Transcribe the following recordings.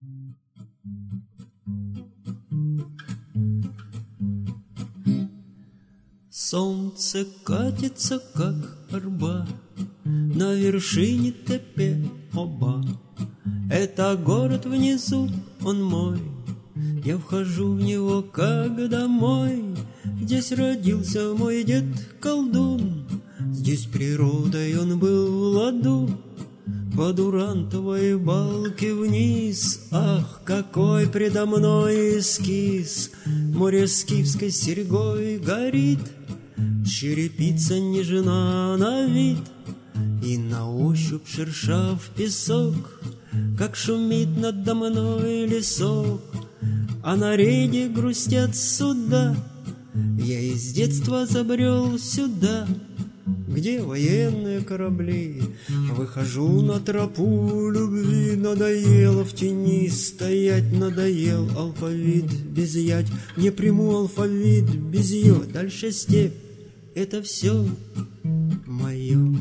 Солнце катится, как арба, на вершине Тепе-Оба. Это город внизу, он мой, я вхожу в него как домой. Здесь родился мой дед-колдун, здесь природой он был в ладу. По Дурантовой балке вниз, ах, какой предо мной эскиз! Море скифской серьгой горит, черепица нежна на вид, и на ощупь шершав песок, как шумит надо мной лесок. А на рейде грустят суда, я из детства забрел сюда, где военные корабли. Выхожу на тропу любви, надоело в тени стоять, надоел алфавит без ять. Не приму алфавит без ее, дальше степь, это все мое.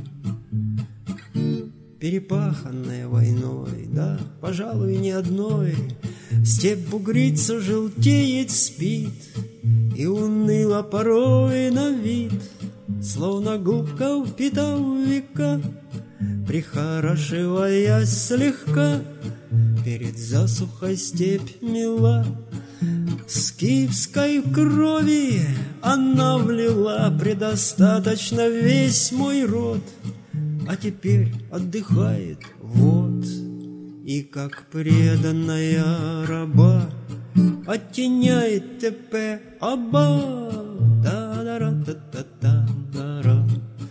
Перепаханная войной, да, пожалуй, не одной. Степь бугрится, желтеет, спит, и уныло порой на вид, словно губка впитав века, прихорашиваясь слегка. Перед засухой степь мила, скифской крови она влила предостаточно весь мой род, а теперь отдыхает вот, и как преданная раба оттеняет Тепе-Оба. Та-да-ра-та-та-та-та-ра,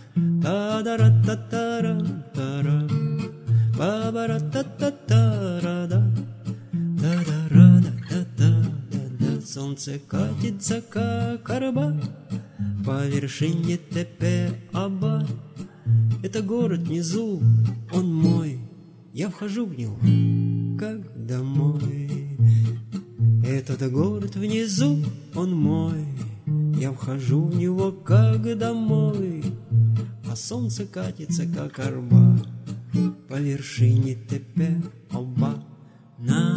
та-да-ра-та-та-ра-та-ра, ба-ба-ра-та-та-та-ра-да, да-да-ра-да-та-та-да-да. Солнце катится, как арба, по вершине Тепе-Оба. Это город внизу, он мой, я вхожу в него как домой. Этот город внизу, он мой, я вхожу в него как домой. А солнце катится, как арба, по вершине Тепе-Оба. На